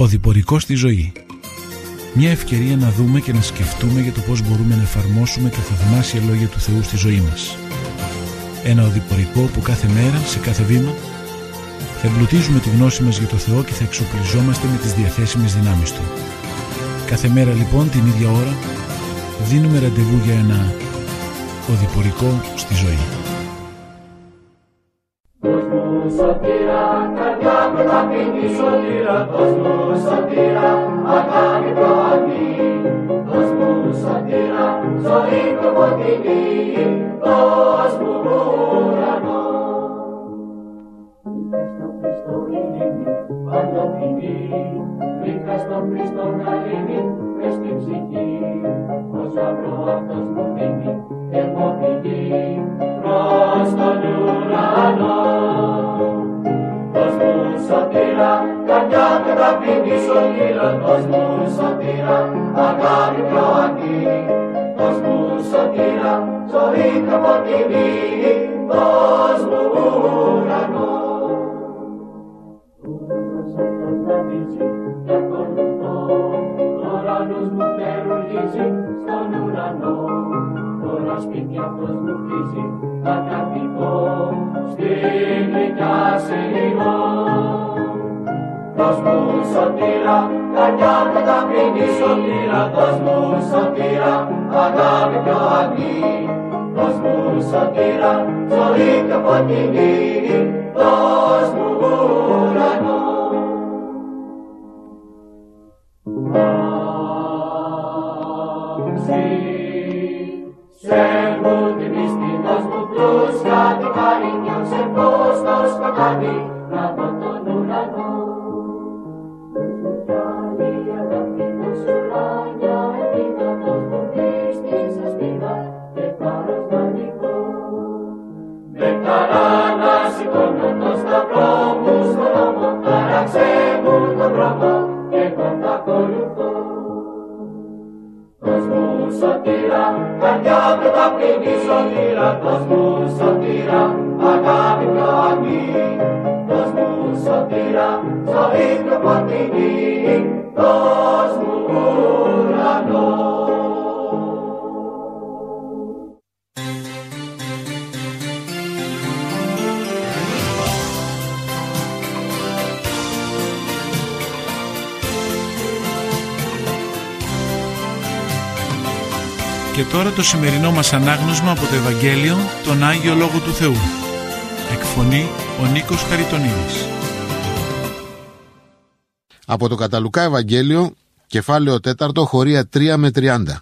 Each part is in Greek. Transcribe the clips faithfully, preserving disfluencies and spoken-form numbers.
Οδηπορικό στη ζωή. Μια ευκαιρία να δούμε και να σκεφτούμε για το πώς μπορούμε να εφαρμόσουμε τα θαυμάσια λόγια του Θεού στη ζωή μας. Ένα οδηπορικό που κάθε μέρα, σε κάθε βήμα, θα εμπλουτίζουμε τη γνώση μας για το Θεό και θα εξοπλιζόμαστε με τις διαθέσιμες δυνάμεις Του. Κάθε μέρα λοιπόν την ίδια ώρα δίνουμε ραντεβού για ένα οδηπορικό στη ζωή. Δώσ' μου σωτήρα, καρδιά που θα πίνει σωτήρα. Δώσ' μου σωτήρα, αγάπη προαγή. Δώσ' μου σωτήρα, ζωή πιο φωτεινή. Δώσ' μου ουρανό. Βρήκα στον Χριστό ειρήνη, παντοτινή. Βρήκα στον Χριστό γαλήνη, μες στην ψυχή. Όσα βρω αυτός μου δίνει, έχω πηγή προς τον ουρανό. Δώσ' μου σωτήρα, καρδιά και ταπεινή σωτήρα. Δώσ' μου σωτήρα, αγάπη προαγή. Δώσ' μου σωτήρα, ζωή και φωτεινή. Δώσ' μου ουρανό. Ουρανός αυτός να δείξει και ακολουθώ. Τώρα νους μου φτερουγίζει στον ουρανό. Τώρα σπίτι αυτός μου χτίζει, θα καθηγώ στην γλυκιά σελήνω. Δώσ' μου σωτήρα, καρδιά και ταπεινή σωτήρα. Δώσ' μου σωτήρα, αγάπη προαγή. Δώσ' μου σωτήρα, ζωή και φωτεινή. Δώσ' μου ουρανό. Σέρβου την πίστη, δώσ' μου πλούς, κάτι χαρίνιο, σε φως το σκοτάδι, να δω τον ουρανό. Δώσ' μου κι άλλη αγάπη, δώσ' ουράνια, ελπίδα, δώσ' μου πίστη, σε σπίδα, και θάρρος να νικώ. Με χαρά να σηκώνω το σταυρό μου στον νόμο, χάραξέ μου τον δρόμο, και εγώ θα ακολουθώ. Δώσ' μου σωτήρα, καρδιά και ταπεινή σωτήρα. Δώσ' μου σωτήρα, αγάπη προαγή. Δώσ' μου σωτήρα, ζωή και φωτεινή. Δώσ' μου ουρανό. Και τώρα το σημερινό μας ανάγνωσμα από το Ευαγγέλιο, τον Άγιο Λόγο του Θεού. Εκφωνεί ο Νίκος Χαριτονίδης. Από το κατά Λουκά Ευαγγέλιο, κεφάλαιο τέταρτο, χωρία τρία με τριάντα.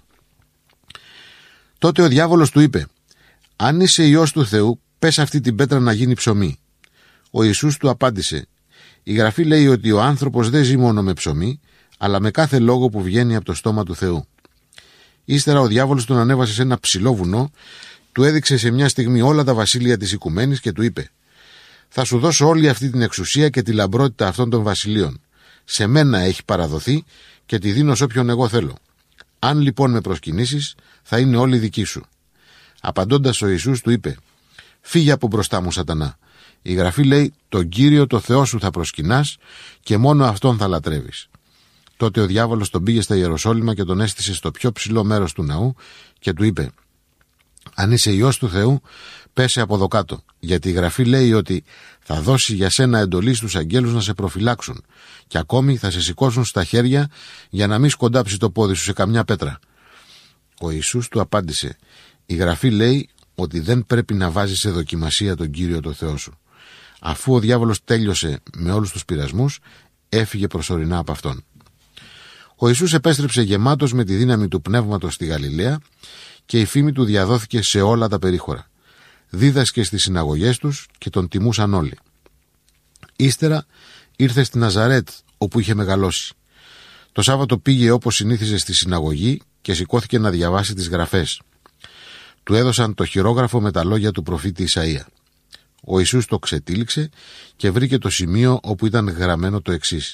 Τότε ο διάβολος του είπε: «Αν είσαι Υιός του Θεού, πες αυτή την πέτρα να γίνει ψωμί». Ο Ιησούς του απάντησε: «Η Γραφή λέει ότι ο άνθρωπος δεν ζει μόνο με ψωμί, αλλά με κάθε λόγο που βγαίνει από το στόμα του Θεού». Ύστερα ο διάβολος τον ανέβασε σε ένα ψηλό βουνό, του έδειξε σε μια στιγμή όλα τα βασίλεια της οικουμένης και του είπε: «Θα σου δώσω όλη αυτή την εξουσία και τη λαμπρότητα αυτών των βασιλείων. Σε μένα έχει παραδοθεί και τη δίνω σε όποιον εγώ θέλω. Αν λοιπόν με προσκυνήσεις, θα είναι όλη δική σου». Απαντώντας ο Ιησούς του είπε: «Φύγε από μπροστά μου, Σατανά. Η Γραφή λέει: τον Κύριο το Θεό σου θα προσκυνάς και μόνο αυτόν θα λατρεύεις». Τότε ο διάβολος τον πήγε στα Ιεροσόλυμα και τον έστησε στο πιο ψηλό μέρος του ναού και του είπε: «Αν είσαι Υιός του Θεού, πέσε από εδώ κάτω, γιατί η Γραφή λέει ότι θα δώσει για σένα εντολή στους αγγέλους να σε προφυλάξουν και ακόμη θα σε σηκώσουν στα χέρια για να μην σκοντάψει το πόδι σου σε καμιά πέτρα». Ο Ιησούς του απάντησε: «Η Γραφή λέει ότι δεν πρέπει να βάζεις σε δοκιμασία τον Κύριο το Θεό σου». Αφού ο διάβολος τέλειωσε με όλους τους πειρασμούς, έφυγε προσωρινά από αυτόν. Ο Ιησούς επέστρεψε γεμάτος με τη δύναμη του Πνεύματος στη Γαλιλαία και η φήμη του διαδόθηκε σε όλα τα περίχωρα. Δίδασκε στις συναγωγές τους και τον τιμούσαν όλοι. Ύστερα ήρθε στη Ναζαρέτ, όπου είχε μεγαλώσει. Το Σάββατο πήγε όπως συνήθιζε στη συναγωγή και σηκώθηκε να διαβάσει τις γραφές. Του έδωσαν το χειρόγραφο με τα λόγια του προφήτη Ισαΐα. Ο Ιησούς το ξετύλιξε και βρήκε το σημείο όπου ήταν γραμμένο το εξής: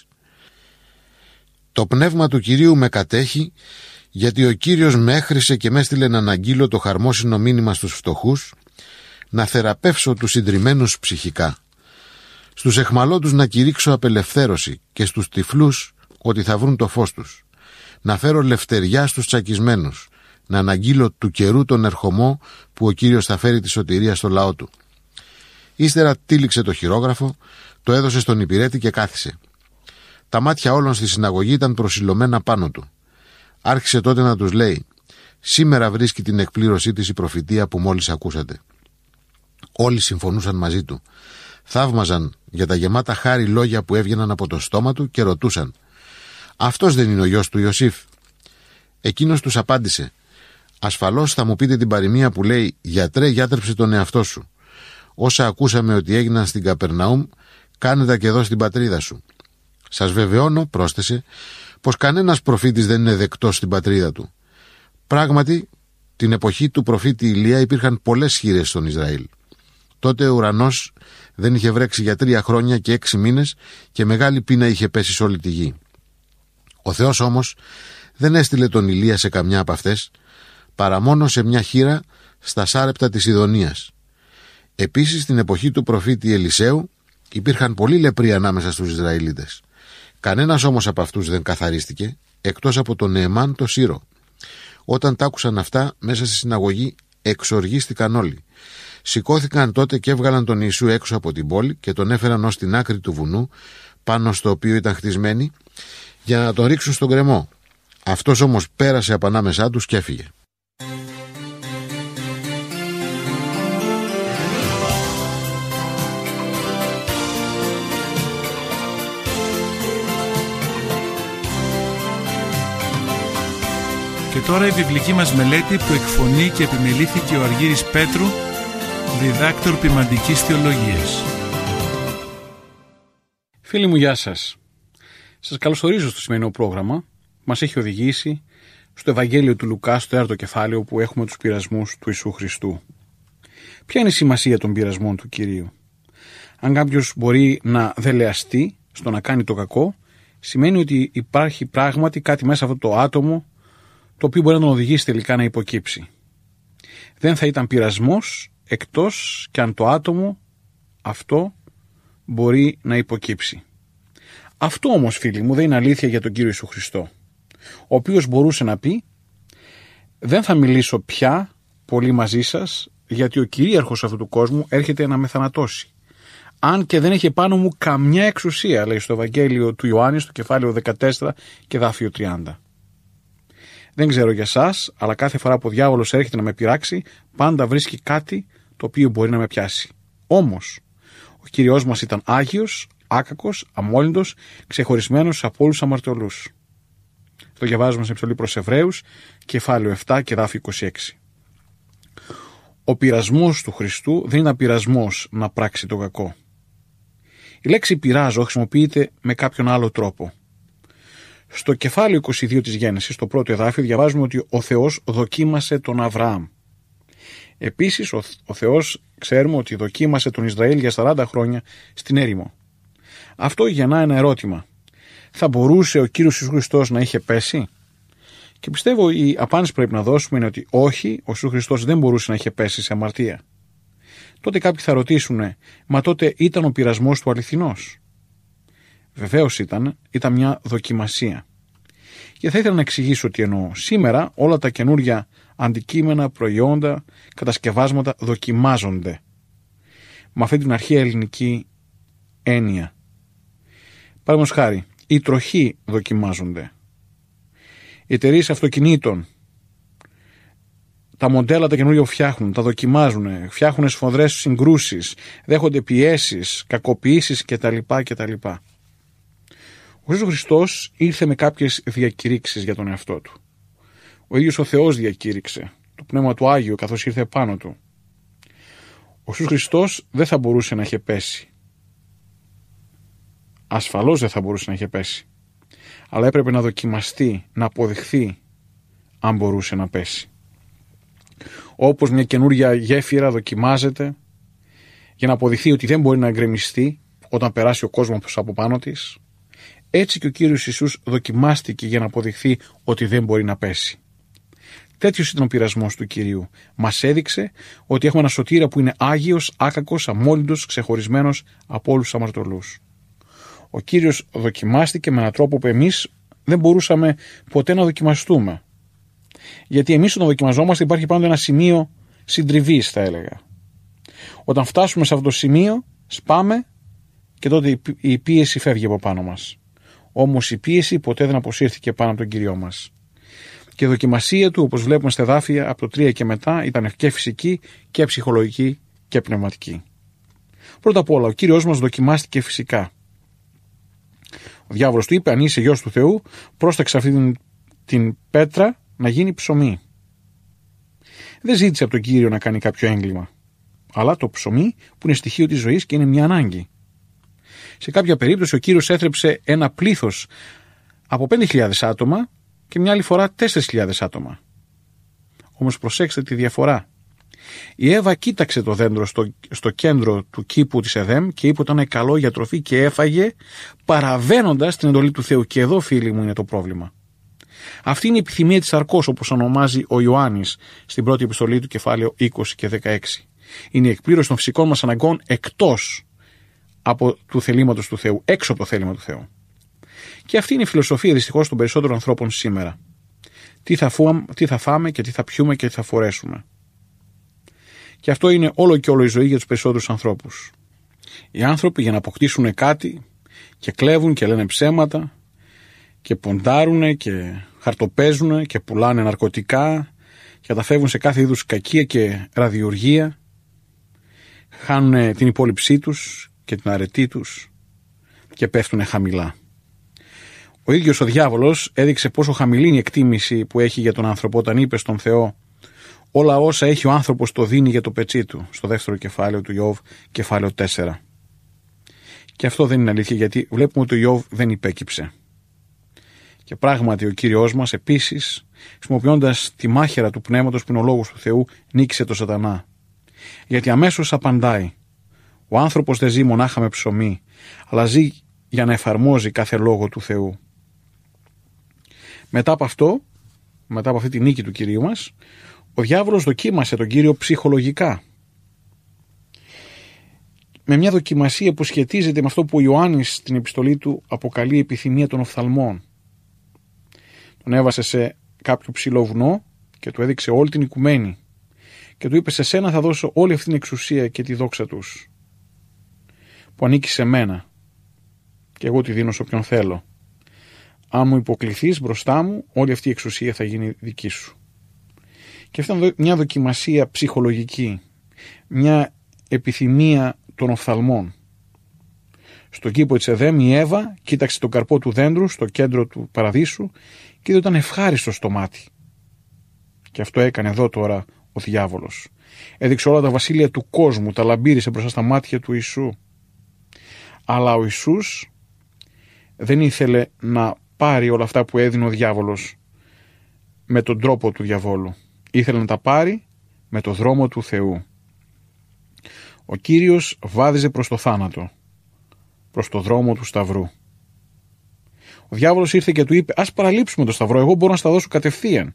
«Το πνεύμα του Κυρίου με κατέχει, γιατί ο Κύριος με έχρισε και με έστειλε να αναγγείλω το χαρμόσυνο μήνυμα στους φτωχούς, να θεραπεύσω τους συντριμμένους ψυχικά, στους εχμαλώτους να κηρύξω απελευθέρωση και στους τυφλούς ότι θα βρουν το φως τους, να φέρω λευτεριά στους τσακισμένους, να αναγγείλω του καιρού τον ερχομό που ο Κύριος θα φέρει τη σωτηρία στο λαό του. Ύστερα τύλιξε το χειρόγραφο, το έδωσε στον υπηρέτη και κάθισε. Τα μάτια όλων στη συναγωγή ήταν προσιλωμένα πάνω του. Άρχισε τότε να τους λέει: «Σήμερα βρίσκει την εκπλήρωσή της η προφητεία που μόλις ακούσατε». Όλοι συμφωνούσαν μαζί του. Θαύμαζαν για τα γεμάτα χάρη λόγια που έβγαιναν από το στόμα του και ρωτούσαν: «Αυτός δεν είναι ο γιος του Ιωσήφ?» Εκείνος τους απάντησε: «Ασφαλώς θα μου πείτε την παροιμία που λέει: Γιατρέ, γιάτρεψε τον εαυτό σου. Όσα ακούσαμε ότι έγιναν στην Καπερναούμ, κάνε τα και εδώ στην πατρίδα σου. Σας βεβαιώνω», πρόσθεσε, «πως κανένας προφήτης δεν είναι δεκτός στην πατρίδα του». Πράγματι, την εποχή του προφήτη Ηλία υπήρχαν πολλές χήρες στον Ισραήλ. Τότε ο ουρανός δεν είχε βρέξει για τρία χρόνια και έξι μήνες και μεγάλη πείνα είχε πέσει σε όλη τη γη. Ο Θεός όμως δεν έστειλε τον Ηλία σε καμιά από αυτές, παρά μόνο σε μια χήρα στα Σάρεπτα της Ιδονίας. Επίσης, στην εποχή του προφήτη Ελισέου υπήρχαν πολλοί λεπροί ανάμεσα στους Ισραηλίτες. Κανένας όμως από αυτούς δεν καθαρίστηκε, εκτός από τον Νεεμάν το Σύρο. Όταν τ' άκουσαν αυτά, μέσα στη συναγωγή εξοργίστηκαν όλοι. Σηκώθηκαν τότε και έβγαλαν τον Ιησού έξω από την πόλη και τον έφεραν ως την άκρη του βουνού, πάνω στο οποίο ήταν χτισμένοι, για να τον ρίξουν στον γκρεμό. Αυτός όμως πέρασε από ανάμεσά τους και έφυγε. Και τώρα η βιβλική μας μελέτη που εκφωνεί και επιμελήθηκε ο Αργύρης Πέτρου, διδάκτορ ποιμαντικής θεολογίας. Φίλοι μου, γεια σας. Σας καλωσορίζω στο σημερινό πρόγραμμα. Μας έχει οδηγήσει στο Ευαγγέλιο του Λουκά, στο τέταρτο κεφάλαιο, που έχουμε τους πειρασμούς του Ιησού Χριστού. Ποια είναι η σημασία των πειρασμών του Κυρίου? Αν κάποιος μπορεί να δελεαστεί στο να κάνει το κακό, σημαίνει ότι υπάρχει πράγματι κάτι μέσα αυτό το άτομο το οποίο μπορεί να τον οδηγήσει τελικά να υποκύψει. Δεν θα ήταν πειρασμός εκτός και αν το άτομο αυτό μπορεί να υποκύψει. Αυτό όμως, φίλοι μου, δεν είναι αλήθεια για τον Κύριο Ιησού Χριστό, ο οποίος μπορούσε να πει: δεν θα μιλήσω πια πολύ μαζί σας, γιατί ο κυρίαρχος αυτού του κόσμου έρχεται να με θανατώσει. Αν και δεν έχει πάνω μου καμιά εξουσία, λέει στο Ευαγγέλιο του Ιωάννη, στο κεφάλαιο δεκατέσσερα και δάφιο τριάντα. Δεν ξέρω για σας, αλλά κάθε φορά που ο διάβολος έρχεται να με πειράξει, πάντα βρίσκει κάτι το οποίο μπορεί να με πιάσει. Όμως, ο Κύριος μας ήταν άγιος, άκακος, αμόλυντος, ξεχωρισμένος από όλους τους αμαρτωλούς. Το διαβάζουμε στην επιστολή προς Εβραίους, κεφάλαιο επτά και δάφιο είκοσι έξι. Ο πειρασμός του Χριστού δεν είναι πειρασμός να πράξει το κακό. Η λέξη πειράζω χρησιμοποιείται με κάποιον άλλο τρόπο. Στο κεφάλαιο είκοσι δύο της Γένεσης, στο πρώτο εδάφιο, διαβάζουμε ότι ο Θεός δοκίμασε τον Αβραάμ. Επίσης, ο, ο Θεός ξέρουμε ότι δοκίμασε τον Ισραήλ για σαράντα χρόνια στην έρημο. Αυτό γεννά ένα ερώτημα. Θα μπορούσε ο Κύριος Ιησούς Χριστός να είχε πέσει? Και πιστεύω η απάντηση που πρέπει να δώσουμε είναι ότι όχι, ο Ιησούς Χριστός δεν μπορούσε να είχε πέσει σε αμαρτία. Τότε κάποιοι θα ρωτήσουν, μα τότε ήταν ο πειρασμός του αληθινός? Βεβαίως ήταν, ήταν μια δοκιμασία. Και θα ήθελα να εξηγήσω τι εννοώ. Σήμερα όλα τα καινούργια αντικείμενα, προϊόντα, κατασκευάσματα δοκιμάζονται. Με αυτή την αρχαία ελληνική έννοια. Παραδείγματος χάρη, οι τροχοί δοκιμάζονται. Οι εταιρείες αυτοκινήτων, τα μοντέλα τα καινούργια που φτιάχνουν, τα δοκιμάζουν, φτιάχνουν σφοδρές συγκρούσεις, δέχονται πιέσεις, κακοποιήσεις κτλ. κτλ. Ο Ιησούς Χριστός ήρθε με κάποιες διακηρύξεις για τον εαυτό του. Ο ίδιος ο Θεός διακήρυξε, το Πνεύμα του Άγιο καθώς ήρθε πάνω του. Ο Ιησούς Χριστός δεν θα μπορούσε να είχε πέσει. Ασφαλώς δεν θα μπορούσε να είχε πέσει. Αλλά έπρεπε να δοκιμαστεί, να αποδειχθεί αν μπορούσε να πέσει. Όπως μια καινούρια γέφυρα δοκιμάζεται για να αποδειχθεί ότι δεν μπορεί να εγκρεμιστεί όταν περάσει ο κόσμος από πάνω της, έτσι και ο Κύριος Ιησούς δοκιμάστηκε για να αποδειχθεί ότι δεν μπορεί να πέσει. Τέτοιος ήταν ο πειρασμός του Κυρίου. Μας έδειξε ότι έχουμε ένα σωτήρα που είναι άγιος, άκακος, αμόλυντος, ξεχωρισμένος από όλους τους αμαρτωλούς. Ο Κύριος δοκιμάστηκε με έναν τρόπο που εμείς δεν μπορούσαμε ποτέ να δοκιμαστούμε. Γιατί εμείς όταν δοκιμαζόμαστε υπάρχει πάντα ένα σημείο συντριβής, θα έλεγα. Όταν φτάσουμε σε αυτό το σημείο, σπάμε και τότε η πίεση φεύγει από πάνω μας. Όμως η πίεση ποτέ δεν αποσύρθηκε πάνω από τον Κύριό μας. Και η δοκιμασία του, όπως βλέπουμε στα εδάφια από το τρία και μετά, ήταν και φυσική και ψυχολογική και πνευματική. Πρώτα απ' όλα, ο Κύριος μας δοκιμάστηκε φυσικά. Ο διάβολος του είπε: αν είσαι γιος του Θεού, πρόσταξε αυτή την, την πέτρα να γίνει ψωμί. Δεν ζήτησε από τον Κύριο να κάνει κάποιο έγκλημα, αλλά το ψωμί που είναι στοιχείο της ζωής και είναι μια ανάγκη. Σε κάποια περίπτωση ο Κύριος έθρεψε ένα πλήθος από πέντε χιλιάδες άτομα και μια άλλη φορά τέσσερις χιλιάδες άτομα. Όμως προσέξτε τη διαφορά. Η Εύα κοίταξε το δέντρο στο, στο κέντρο του κήπου της Εδέμ και είπε ότι ήταν καλό για τροφή και έφαγε, παραβαίνοντας την εντολή του Θεού. Και εδώ, φίλοι μου, είναι το πρόβλημα. Αυτή είναι η επιθυμία της σαρκός, όπως ονομάζει ο Ιωάννης στην πρώτη επιστολή του, κεφάλαιο είκοσι και δεκαέξι. Είναι η εκπλήρωση των φυσικών μας αναγκών εκτός από του θελήματος του Θεού, έξω από το θέλημα του Θεού. Και αυτή είναι η φιλοσοφία δυστυχώς των περισσότερων ανθρώπων σήμερα. Τι θα, φούμε, τι θα φάμε και τι θα πιούμε και τι θα φορέσουμε. Και αυτό είναι όλο και όλο η ζωή για τους περισσότερους ανθρώπους. Οι άνθρωποι για να αποκτήσουν κάτι και κλέβουν και λένε ψέματα και ποντάρουν και χαρτοπαίζουν και πουλάνε ναρκωτικά και καταφεύγουν σε κάθε είδους κακία και ραδιουργία, χάνουν την υπόλοιψή τους και την αρετή τους και πέφτουν χαμηλά. Ο ίδιος ο διάβολος έδειξε πόσο χαμηλή είναι η εκτίμηση που έχει για τον άνθρωπο όταν είπε στον Θεό: όλα όσα έχει ο άνθρωπος το δίνει για το πετσί του, στο δεύτερο κεφάλαιο του Ιώβ, κεφάλαιο τέσσερα. Και αυτό δεν είναι αλήθεια, γιατί βλέπουμε ότι ο Ιώβ δεν υπέκυψε. Και πράγματι ο Κύριος μας επίσης, χρησιμοποιώντας τη μάχαιρα του πνεύματος που είναι ο λόγος του Θεού, νίκησε το σατανά. Γιατί αμέσως απαντάει: ο άνθρωπος δεν ζει μονάχα με ψωμί, αλλά ζει για να εφαρμόζει κάθε λόγο του Θεού. Μετά από αυτό, μετά από αυτή τη νίκη του Κυρίου μας, ο διάβολος δοκίμασε τον Κύριο ψυχολογικά. Με μια δοκιμασία που σχετίζεται με αυτό που ο Ιωάννης στην επιστολή του αποκαλεί επιθυμία των οφθαλμών. Τον έβασε σε κάποιο ψηλό βουνό και του έδειξε όλη την οικουμένη και του είπε: σε σένα θα δώσω όλη αυτή την εξουσία και τη δόξα τους, που ανήκει σε μένα, και εγώ τη δίνω σε όποιον θέλω. Αν μου υποκληθείς μπροστά μου, όλη αυτή η εξουσία θα γίνει δική σου. Και αυτή ήταν μια δοκιμασία ψυχολογική, μια επιθυμία των οφθαλμών. Στον κήπο της Εδέμ η Εύα κοίταξε τον καρπό του δέντρου στο κέντρο του παραδείσου και είδε ότι ήταν ευχάριστο στο μάτι. Και αυτό έκανε εδώ τώρα ο διάβολος. Έδειξε όλα τα βασίλεια του κόσμου, τα λαμπύρισε μπροστά στα μάτια του Ιησού. Αλλά ο Ιησούς δεν ήθελε να πάρει όλα αυτά που έδινε ο διάβολος με τον τρόπο του διαβόλου. Ήθελε να τα πάρει με το δρόμο του Θεού. Ο Κύριος βάδιζε προς το θάνατο, προς το δρόμο του σταυρού. Ο διάβολος ήρθε και του είπε: ας παραλείψουμε το σταυρό, εγώ μπορώ να στα δώσω κατευθείαν.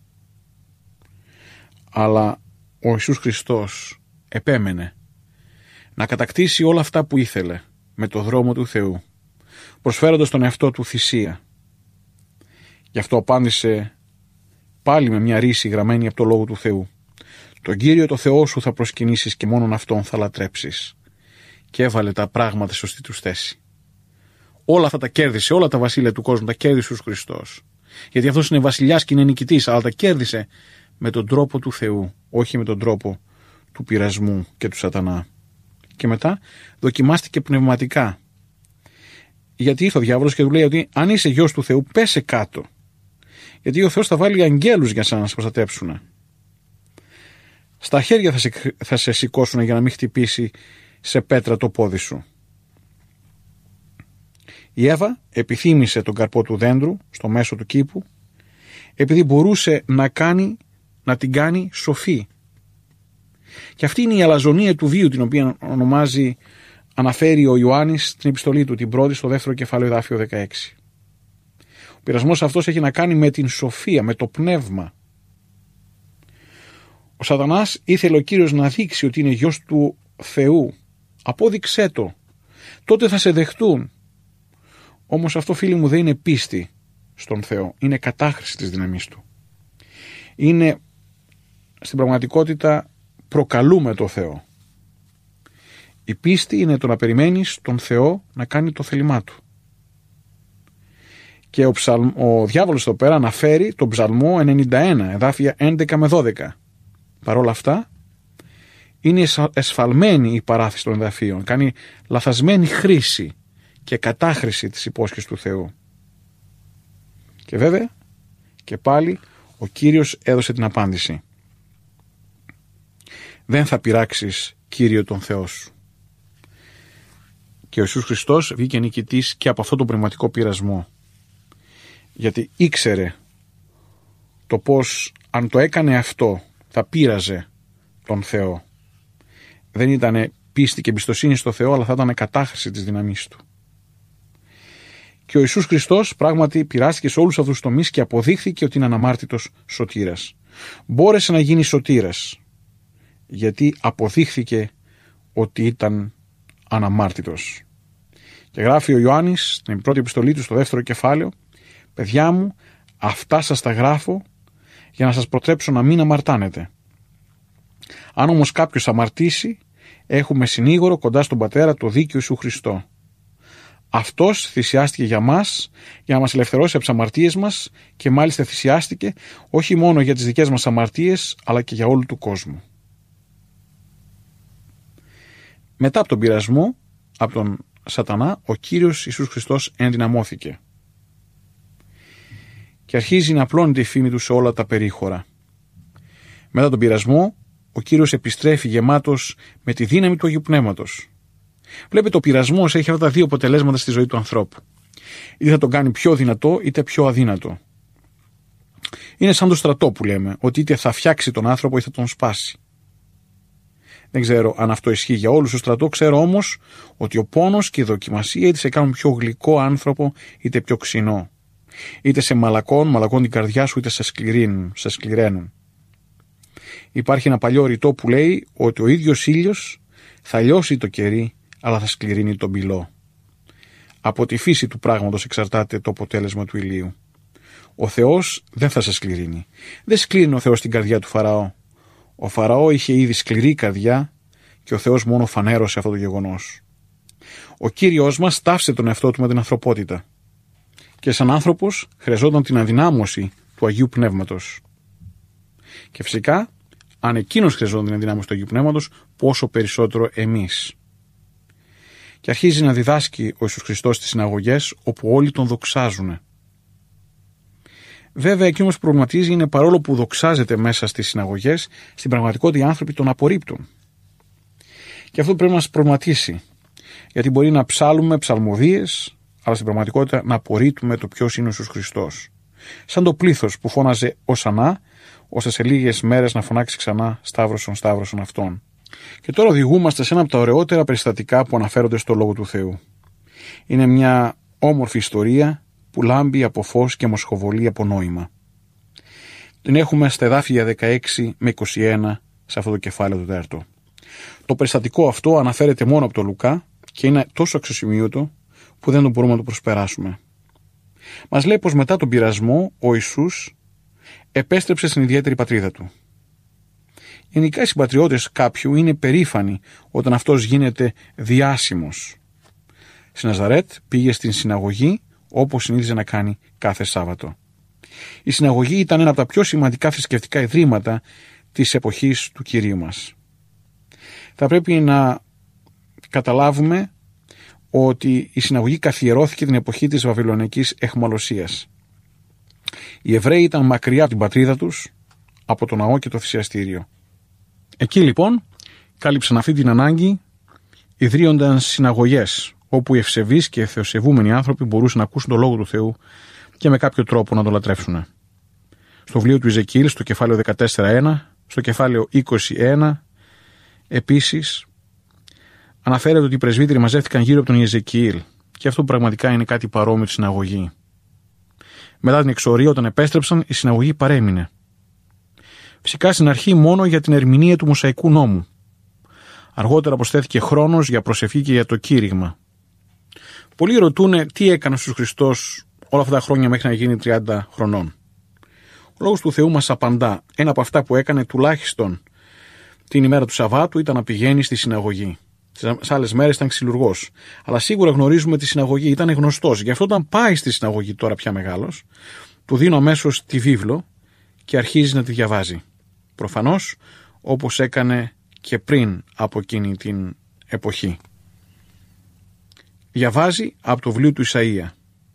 Αλλά ο Ιησούς Χριστός επέμενε να κατακτήσει όλα αυτά που ήθελε με το δρόμο του Θεού, προσφέροντας τον εαυτό του θυσία. Γι' αυτό απάντησε πάλι με μια ρίση γραμμένη από το λόγο του Θεού: τον Κύριο το Θεό σου θα προσκυνήσεις και μόνον Αυτόν θα λατρέψεις. Και έβαλε τα πράγματα σωστή τους θέση. Όλα αυτά τα κέρδισε, όλα τα βασίλεια του κόσμου τα κέρδισε ο Χριστός. Γιατί αυτός είναι βασιλιάς και είναι νικητής, αλλά τα κέρδισε με τον τρόπο του Θεού, όχι με τον τρόπο του πειρασμού και του σατανά. Και μετά δοκιμάστηκε πνευματικά. Γιατί ήρθε ο διάβολος και του λέει ότι αν είσαι γιος του Θεού, πέσε κάτω. Γιατί ο Θεός θα βάλει αγγέλους για να σε προστατέψουν. Στα χέρια θα σε, θα σε σηκώσουν για να μην χτυπήσει σε πέτρα το πόδι σου. Η Εύα επιθύμησε τον καρπό του δέντρου στο μέσο του κήπου, επειδή μπορούσε να, κάνει, να την κάνει σοφή. Και αυτή είναι η αλαζονία του βίου, την οποία ονομάζει, αναφέρει ο Ιωάννης στην επιστολή του, την πρώτη στο δεύτερο κεφάλαιο εδάφιο δεκαέξι. Ο πειρασμός αυτός έχει να κάνει με την σοφία, με το πνεύμα. Ο σατανάς ήθελε ο Κύριος να δείξει ότι είναι γιος του Θεού. Απόδειξέ το. Τότε θα σε δεχτούν. Όμως αυτό, φίλοι μου, δεν είναι πίστη στον Θεό. Είναι κατάχρηση της δύναμής Του. Είναι, στην πραγματικότητα, προκαλούμε το Θεό. Η πίστη είναι το να περιμένεις τον Θεό να κάνει το θέλημά Του. Και ο, ψαλ, ο διάβολος εδώ πέρα αναφέρει τον Ψαλμό ενενήντα ένα, εδάφια έντεκα με δώδεκα. Παρ' όλα αυτά, είναι εσφαλμένη η παράθεση των εδαφίων. Κάνει λαθασμένη χρήση και κατάχρηση της υπόσχεσης του Θεού. Και βέβαια, και πάλι, ο Κύριος έδωσε την απάντηση. Δεν θα πειράξεις, Κύριο, τον Θεό σου. Και ο Ιησούς Χριστός βγήκε νικητής και από αυτό τον πνευματικό πειρασμό. Γιατί ήξερε το πως αν το έκανε αυτό θα πείραζε τον Θεό. Δεν ήταν πίστη και εμπιστοσύνη στο Θεό, αλλά θα ήταν κατάχρηση της δύναμής Του. Και ο Ιησούς Χριστός πράγματι πειράστηκε σε όλους αυτούς τους τομείς και αποδείχθηκε ότι είναι αναμάρτητος σωτήρας. Μπόρεσε να γίνει σωτήρας, γιατί αποδείχθηκε ότι ήταν αναμάρτητος. Και γράφει ο Ιωάννης στην πρώτη επιστολή του στο δεύτερο κεφάλαιο: «Παιδιά μου, αυτά σας τα γράφω για να σας προτρέψω να μην αμαρτάνετε. Αν όμως κάποιος αμαρτήσει, έχουμε συνήγορο κοντά στον Πατέρα, το δίκαιο Ιησού Χριστό. Αυτός θυσιάστηκε για μας, για να μας ελευθερώσει από τις αμαρτίες μας, και μάλιστα θυσιάστηκε όχι μόνο για τις δικές μας αμαρτίες, αλλά και για όλου του κόσμου». Μετά από τον πειρασμό, από τον Σατανά, ο Κύριος Ιησούς Χριστός ενδυναμώθηκε. Και αρχίζει να απλώνεται η φήμη Του σε όλα τα περίχωρα. Μετά τον πειρασμό, ο Κύριος επιστρέφει γεμάτος με τη δύναμη του Αγίου Πνεύματος. Βλέπετε, ο πειρασμός έχει αυτά τα δύο αποτελέσματα στη ζωή του ανθρώπου. Είτε θα τον κάνει πιο δυνατό, είτε πιο αδύνατο. Είναι σαν το στρατό που λέμε, ότι είτε θα φτιάξει τον άνθρωπο, είτε θα τον σπάσει. Δεν ξέρω αν αυτό ισχύει για όλους στο στρατό, ξέρω όμως ότι ο πόνος και η δοκιμασία είτε σε κάνουν πιο γλυκό άνθρωπο, είτε πιο ξινό. Είτε σε μαλακών, μαλακών την καρδιά σου, είτε σε σκληρύνουν, σε σκληραίνουν. Υπάρχει ένα παλιό ρητό που λέει ότι ο ίδιος ήλιος θα λιώσει το κερί, αλλά θα σκληρύνει τον πυλό. Από τη φύση του πράγματος εξαρτάται το αποτέλεσμα του ηλίου. Ο Θεός δεν θα σε σκληρύνει. Δεν σκλήρινε ο Θεός την καρδιά του Φαραώ. Ο Φαραώ είχε ήδη σκληρή καρδιά και ο Θεός μόνο φανέρωσε αυτό το γεγονός. Ο Κύριος μας ταύσε τον εαυτό Του με την ανθρωπότητα. Και σαν άνθρωπος χρειαζόταν την αδυνάμωση του Αγίου Πνεύματος. Και φυσικά, αν εκείνος χρειαζόταν την αδυνάμωση του Αγίου Πνεύματος, πόσο περισσότερο εμείς. Και αρχίζει να διδάσκει ο Ιησούς Χριστός στις συναγωγές, όπου όλοι τον δοξάζουν. Βέβαια, εκεί όμως που προβληματίζει είναι, παρόλο που δοξάζεται μέσα στις συναγωγές, στην πραγματικότητα οι άνθρωποι τον απορρίπτουν. Και αυτό πρέπει να μας προβληματίσει. Γιατί μπορεί να ψάλουμε ψαλμοδίες, αλλά στην πραγματικότητα να απορρίπτουμε το ποιος είναι ο Ιησούς Χριστός. Σαν το πλήθος που φώναζε Οσανά, ώστε σε λίγες μέρες να φωνάξει ξανά Σταύρωσον, Σταύρωσον αυτόν. Και τώρα οδηγούμαστε σε ένα από τα ωραιότερα περιστατικά που αναφέρονται στο Λόγο του Θεού. Είναι μια όμορφη ιστορία που λάμπει από φως και μοσχοβολεί από νόημα. Την έχουμε στα εδάφια δεκαέξι με είκοσι ένα σε αυτό το κεφάλαιο του τέταρτο. Το περιστατικό αυτό αναφέρεται μόνο από τον Λουκά και είναι τόσο αξιοσημείωτο που δεν το μπορούμε να το προσπεράσουμε. Μας λέει πως μετά τον πειρασμό ο Ιησούς επέστρεψε στην ιδιαίτερη πατρίδα Του. Γενικά οι συμπατριώτες κάποιου είναι περήφανοι όταν αυτός γίνεται διάσημος. Στη Ναζαρέτ πήγε στην συναγωγή όπως συνήθιζε να κάνει κάθε Σάββατο. Η συναγωγή ήταν ένα από τα πιο σημαντικά θρησκευτικά ιδρύματα της εποχής του Κυρίου μας. Θα πρέπει να καταλάβουμε ότι η συναγωγή καθιερώθηκε την εποχή της βαβυλωνικής αιχμαλωσίας. Οι Εβραίοι ήταν μακριά από την πατρίδα τους, από το ναό και το θυσιαστήριο. Εκεί λοιπόν κάλυψαν αυτή την ανάγκη ιδρύοντας συναγωγές, όπου οι ευσεβείς και θεοσεβούμενοι άνθρωποι μπορούσαν να ακούσουν το Λόγο του Θεού και με κάποιο τρόπο να το λατρεύσουν. Στο βιβλίο του Ιεζεκιήλ, στο κεφάλαιο δεκατέσσερα ένα, στο κεφάλαιο είκοσι ένα, επίσης αναφέρεται ότι οι πρεσβύτεροι μαζεύτηκαν γύρω από τον Ιεζεκιήλ και αυτό πραγματικά είναι κάτι παρόμοιο στη συναγωγή. Μετά την εξορία, όταν επέστρεψαν, η συναγωγή παρέμεινε. Φυσικά στην αρχή μόνο για την ερμηνεία του Μωσαϊκού νόμου. Αργότερα προσθέθηκε χρόνος για προσευχή και για το κήρυγμα. Πολλοί ρωτούν τι έκανε ο Χριστός όλα αυτά τα χρόνια μέχρι να γίνει τριάντα χρονών. Ο Λόγος του Θεού μας απαντά. Ένα από αυτά που έκανε τουλάχιστον την ημέρα του Σαββάτου ήταν να πηγαίνει στη συναγωγή. Σε άλλες μέρες ήταν ξυλουργός. Αλλά σίγουρα γνωρίζουμε τη συναγωγή, ήταν γνωστός. Γι' αυτό όταν πάει στη συναγωγή τώρα πια μεγάλος, του δίνω αμέσως τη βίβλο και αρχίζει να τη διαβάζει. Προφανώς όπως έκανε και πριν από εκείνη την εποχή. Διαβάζει από το βιβλίο του Ισαΐα.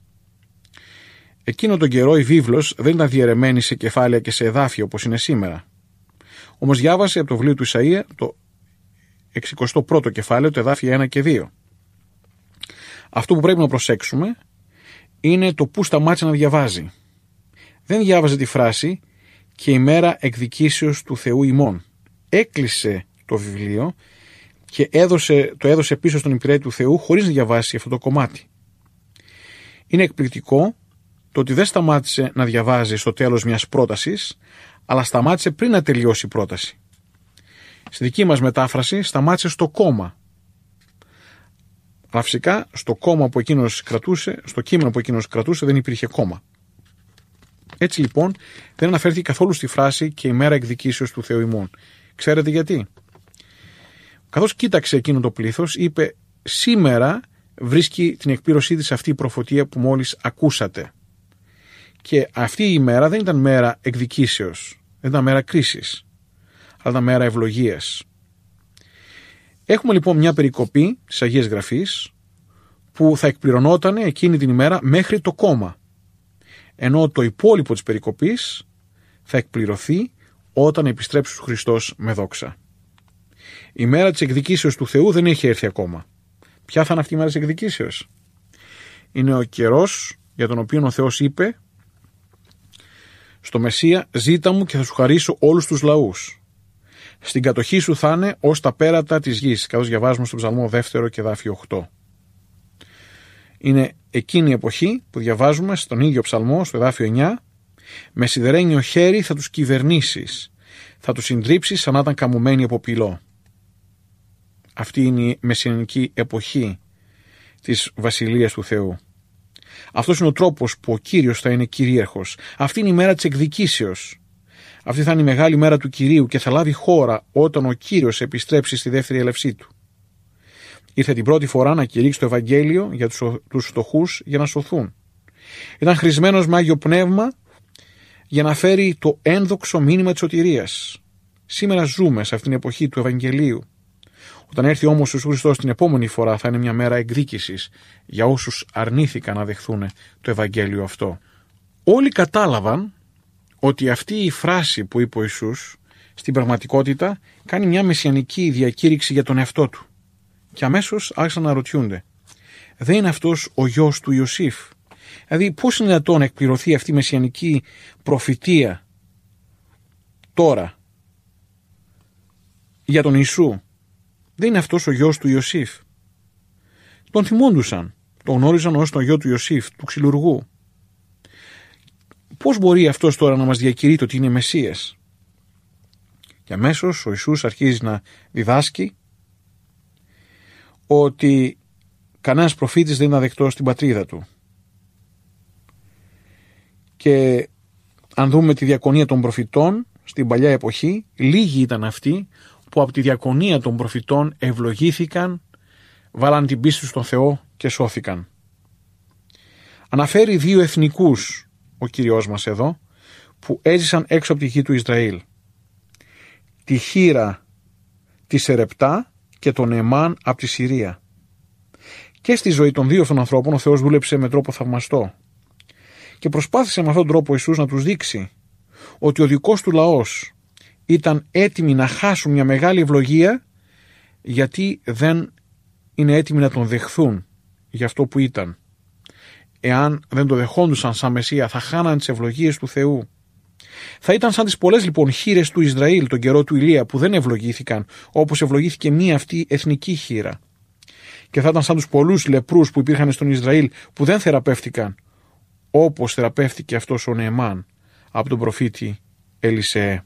Εκείνο τον καιρό η βίβλος δεν ήταν διαιρεμένη σε κεφάλαια και σε εδάφια όπως είναι σήμερα. Όμως διάβασε από το βιβλίο του Ισαΐα το εξηκοστό πρώτο κεφάλαιο, το εδάφια ένα και δύο. Αυτό που πρέπει να προσέξουμε είναι το που σταμάτησε να διαβάζει. Δεν διάβαζε τη φράση «και η μέρα εκδικήσεως του Θεού ημών». Έκλεισε το βιβλίο και έδωσε, το έδωσε πίσω στον υπηρέτη του Θεού χωρίς να διαβάσει αυτό το κομμάτι. Είναι εκπληκτικό το ότι δεν σταμάτησε να διαβάζει στο τέλος μιας πρότασης, αλλά σταμάτησε πριν να τελειώσει η πρόταση. Στη δική μας μετάφραση σταμάτησε στο κόμμα. Αλλά φυσικά στο κόμμα που εκείνος κρατούσε, στο κείμενο που εκείνος κρατούσε δεν υπήρχε κόμμα. Έτσι λοιπόν δεν αναφέρθηκε καθόλου στη φράση «και η μέρα εκδικήσεως του Θεού ημών». Ξέρετε γιατί? Καθώς κοίταξε εκείνο το πλήθος, είπε «σήμερα βρίσκει την εκπλήρωσή της αυτή η προφωτεία που μόλις ακούσατε». Και αυτή η ημέρα δεν ήταν μέρα εκδικήσεως, δεν ήταν μέρα κρίσης, αλλά ήταν μέρα ευλογίας. Έχουμε λοιπόν μια περικοπή της Αγίας Γραφής που θα εκπληρωνόταν εκείνη την ημέρα μέχρι το κόμμα, ενώ το υπόλοιπο της περικοπής θα εκπληρωθεί όταν επιστρέψει ο Χριστός με δόξα. Η μέρα της εκδικήσεως του Θεού δεν έχει έρθει ακόμα. Ποια θα είναι αυτή η μέρα της εκδικήσεως? Είναι ο καιρός για τον οποίο ο Θεός είπε στο Μεσσία «Ζήτα μου και θα σου χαρίσω όλους τους λαούς. Στην κατοχή σου θα είναι ως τα πέρατα της γης», καθώς διαβάζουμε στον Ψαλμό δεύτερο και εδάφιο οκτώ. Είναι εκείνη η εποχή που διαβάζουμε στον ίδιο Ψαλμό, στο εδάφιο εννιά, «Με σιδερένιο χέρι θα τους κυβερνήσεις, θα τους συντρίψεις σαν να ήταν καμωμένοι από πυλό». Αυτή είναι η μεσιανική εποχή της Βασιλείας του Θεού. Αυτός είναι ο τρόπος που ο Κύριος θα είναι κυρίαρχος. Αυτή είναι η μέρα της εκδικήσεως. Αυτή θα είναι η μεγάλη μέρα του Κυρίου και θα λάβει χώρα όταν ο Κύριος επιστρέψει στη δεύτερη έλευσή του. Ήρθε την πρώτη φορά να κηρύξει το Ευαγγέλιο για τους φτωχούς για να σωθούν. Ήταν χρησμένος με Άγιο Πνεύμα για να φέρει το ένδοξο μήνυμα της σωτηρίας. Σήμερα ζούμε σε αυτήν την εποχή του Ευαγγελίου. Όταν έρθει όμως ο Ιησούς Χριστός την επόμενη φορά θα είναι μια μέρα εκδίκησης για όσους αρνήθηκαν να δεχθούν το Ευαγγέλιο αυτό. Όλοι κατάλαβαν ότι αυτή η φράση που είπε ο Ιησούς στην πραγματικότητα κάνει μια μεσιανική διακήρυξη για τον εαυτό του. Και αμέσως άρχισαν να ρωτιούνται, δεν είναι αυτός ο γιος του Ιωσήφ? Δηλαδή πώς είναι δυνατόν να εκπληρωθεί αυτή η μεσιανική προφητεία τώρα για τον Ιησού? Δεν είναι αυτός ο γιος του Ιωσήφ? Τον θυμόντουσαν, τον γνώριζαν ως τον γιο του Ιωσήφ, του ξυλουργού. Πώς μπορεί αυτός τώρα να μας διακηρύττει ότι είναι Μεσσίας? Και αμέσως ο Ιησούς αρχίζει να διδάσκει ότι κανένας προφήτης δεν είναι αδεκτός στην πατρίδα του. Και αν δούμε τη διακονία των προφητών στην παλιά εποχή, λίγοι ήταν αυτοί που από τη διακονία των προφητών ευλογήθηκαν, βάλαν την πίστη στον Θεό και σώθηκαν. Αναφέρει δύο εθνικούς ο Κύριος μας εδώ που έζησαν έξω από τη γη του Ισραήλ. Τη Χήρα τη Σερεπτά και τον Εμάν από τη Συρία. Και στη ζωή των δύο αυτών ανθρώπων ο Θεός δούλεψε με τρόπο θαυμαστό και προσπάθησε με αυτόν τον τρόπο ο Ιησούς να τους δείξει ότι ο δικός του λαός ήταν έτοιμοι να χάσουν μια μεγάλη ευλογία γιατί δεν είναι έτοιμοι να τον δεχθούν για αυτό που ήταν. Εάν δεν το δεχόντουσαν σαν Μεσσία θα χάναν τις ευλογίες του Θεού. Θα ήταν σαν τις πολλές λοιπόν χήρες του Ισραήλ τον καιρό του Ηλία που δεν ευλογήθηκαν όπως ευλογήθηκε μία αυτή εθνική χήρα. Και θα ήταν σαν τους πολλούς λεπρούς που υπήρχαν στον Ισραήλ που δεν θεραπεύτηκαν όπως θεραπεύτηκε αυτός ο Νεεμάν από τον προφήτη Ελισεέ.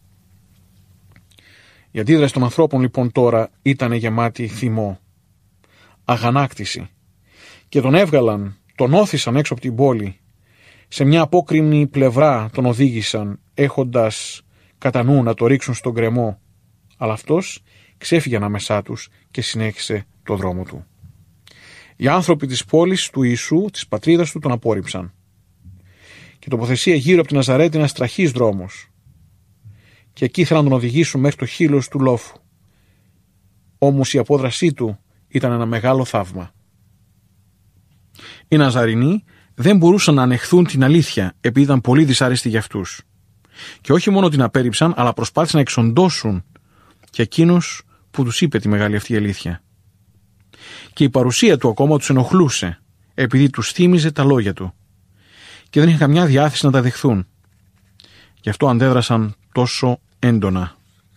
Η αντίδραση των ανθρώπων λοιπόν τώρα ήταν γεμάτη θυμό, αγανάκτηση και τον έβγαλαν, τον όθησαν έξω από την πόλη, σε μια απόκρημνη πλευρά τον οδήγησαν, έχοντας κατά νου να το ρίξουν στον γκρεμό, αλλά αυτός ξέφυγε ανάμεσά τους και συνέχισε το δρόμο του. Οι άνθρωποι της πόλης του Ιησού, της πατρίδας του, τον απόρριψαν. Και τοποθεσία γύρω από την Ναζαρέτη ένας τραχής δρόμος. Και εκεί ήθελαν να τον οδηγήσουν μέχρι το χείλος του λόφου. Όμως η απόδρασή του ήταν ένα μεγάλο θαύμα. Οι Ναζαρινοί δεν μπορούσαν να ανεχθούν την αλήθεια επειδή ήταν πολύ δυσάρεστη για αυτούς. Και όχι μόνο την απέρριψαν, αλλά προσπάθησαν να εξοντώσουν και εκείνους που τους είπε τη μεγάλη αυτή αλήθεια. Και η παρουσία του ακόμα τους ενοχλούσε, επειδή τους θύμιζε τα λόγια του και δεν είχαν καμιά διάθεση να τα δεχθούν. Γι' αυτό αντέδρασαν τόσο έντονα.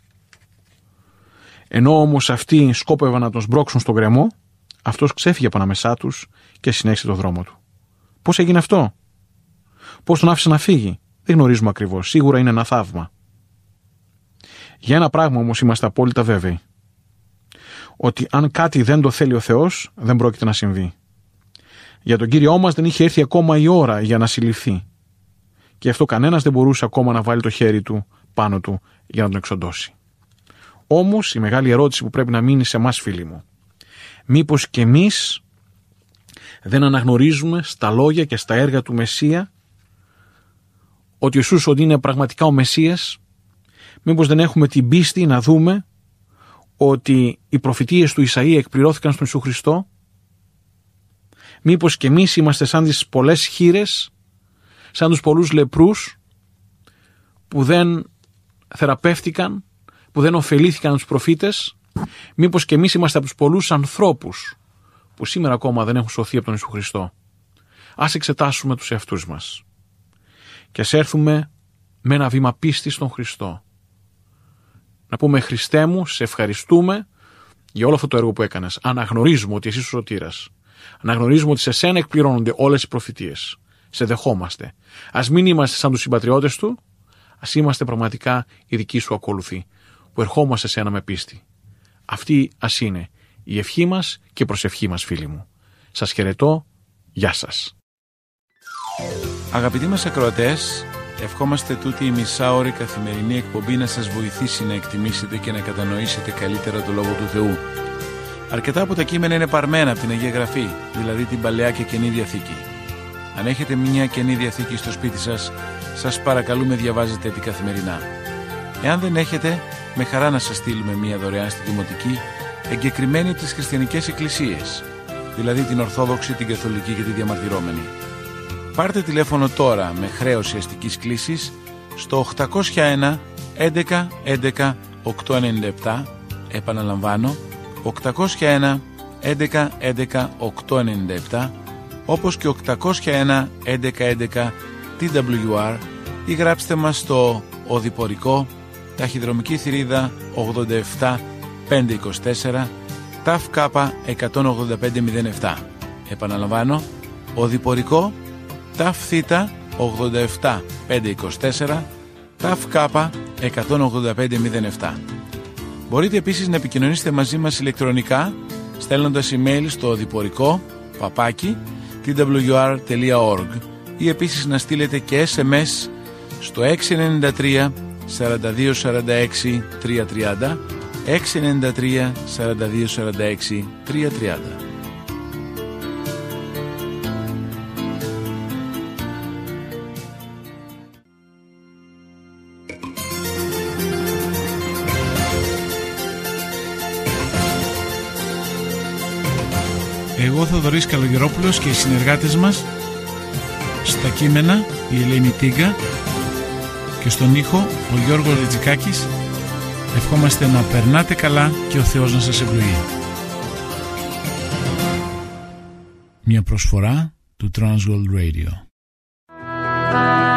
Ενώ όμως αυτοί σκόπευαν να τον σμπρώξουν στον γκρεμό, αυτός ξέφυγε από ανάμεσά τους και συνέχισε το δρόμο του. Πώς έγινε αυτό? Πώς τον άφησε να φύγει? Δεν γνωρίζουμε ακριβώς. Σίγουρα είναι ένα θαύμα. Για ένα πράγμα όμως είμαστε απόλυτα βέβαιοι. Ότι αν κάτι δεν το θέλει ο Θεός, δεν πρόκειται να συμβεί. Για τον Κύριό μας δεν είχε έρθει ακόμα η ώρα για να συλληφθεί. Και αυτό κανένας δεν μπορούσε ακόμα να βάλει το χέρι του πάνω του για να τον εξοντώσει. Όμως η μεγάλη ερώτηση που πρέπει να μείνει σε εμάς, φίλοι μου, μήπως και εμείς δεν αναγνωρίζουμε στα λόγια και στα έργα του Μεσσία ότι ο Ιησούς ότι είναι πραγματικά ο Μεσσίας? Μήπως δεν έχουμε την πίστη να δούμε ότι οι προφητείες του Ισαΐα εκπληρώθηκαν στον Ιησού Χριστό? Μήπως και εμείς είμαστε σαν τις πολλές χήρες, σαν τους πολλούς λεπρούς που δεν θεραπεύτηκαν, που δεν ωφελήθηκαν τους προφήτες? Μήπως και εμείς είμαστε από τους πολλούς ανθρώπους που σήμερα ακόμα δεν έχουν σωθεί από τον Ιησού Χριστό? Ας εξετάσουμε τους εαυτούς μας και ας έρθουμε με ένα βήμα πίστης στον Χριστό. Να πούμε: Χριστέ μου, σε ευχαριστούμε για όλο αυτό το έργο που έκανες. Αναγνωρίζουμε ότι εσύ είσαι ο σωτήρας. Αναγνωρίζουμε ότι σε σένα εκπληρώνονται όλες οι προφητείες. Σε δεχόμαστε. Ας μην είμαστε σαν τους συμπατριώτες του, ας είμαστε πραγματικά οι δικοί σου ακολουθοί, που ερχόμαστε σε σένα με πίστη. Αυτή ας είναι η ευχή μας και η προσευχή μας, φίλοι μου. Σας χαιρετώ. Γεια σας. Αγαπητοί μας ακροατές, ευχόμαστε τούτη η μισάωρη καθημερινή εκπομπή να σας βοηθήσει να εκτιμήσετε και να κατανοήσετε καλύτερα το Λόγο του Θεού. Αρκετά από τα κείμενα είναι παρμένα από την Αγία Γραφή, δηλαδή την Παλαιά και Καινή Διαθήκη. Αν έχετε μια Καινή Διαθήκη στο σπίτι σας, σας παρακαλούμε διαβάζετε την καθημερινά. Εάν δεν έχετε, με χαρά να σας στείλουμε μια δωρεάν στη Δημοτική, εγκεκριμένη από τις χριστιανικές εκκλησίες, δηλαδή την Ορθόδοξη, την Καθολική και τη Διαμαρτυρόμενη. Πάρτε τηλέφωνο τώρα με χρέωση αστικής κλήσης στο οκτακόσια ένα έντεκα έντεκα οκτακόσια ενενήντα επτά, επαναλαμβάνω οκτακόσια ένα έντεκα έντεκα οκτακόσια ενενήντα επτά, όπως και οκτακόσια ένα έντεκα έντεκα τι ντάμπλιου αρ, ή γράψτε μας στο Οδηπορικό, ταχυδρομική θηρίδα ογδόντα επτά πεντακόσια είκοσι τέσσερα, ΤΑΦ ΚΑΠΑ εκατόν ογδόντα πέντε μηδέν επτά. Επαναλαμβάνω, Οδηπορικό, ΤΑΦ ΘΙΤΑ ογδόντα επτά πεντακόσια είκοσι τέσσερα, ΤΑΦ ΚΑΠΑ εκατόν ογδόντα πέντε μηδέν επτά. Μπορείτε επίσης να επικοινωνήσετε μαζί μας ηλεκτρονικά στέλνοντας email στο οδηπορικό παπάκι τι ντάμπλιου αρ τελεία ορg ή επίσης να στείλετε και ες εμ ες στο έξι εννιά τρία σαράντα δύο σαράντα έξι τριακόσια τριάντα, έξι εννιά τρία σαράντα δύο σαράντα έξι τριακόσια τριάντα. Εγώ, Θοδωρής Καλογερόπουλος, και οι συνεργάτες μας στα κείμενα η Ελένη Τίγκα και στον ήχο ο Γιώργος Ρετζικάκης, ευχόμαστε να περνάτε καλά και ο Θεός να σας ευλογεί. Μια προσφορά του Transworld Radio.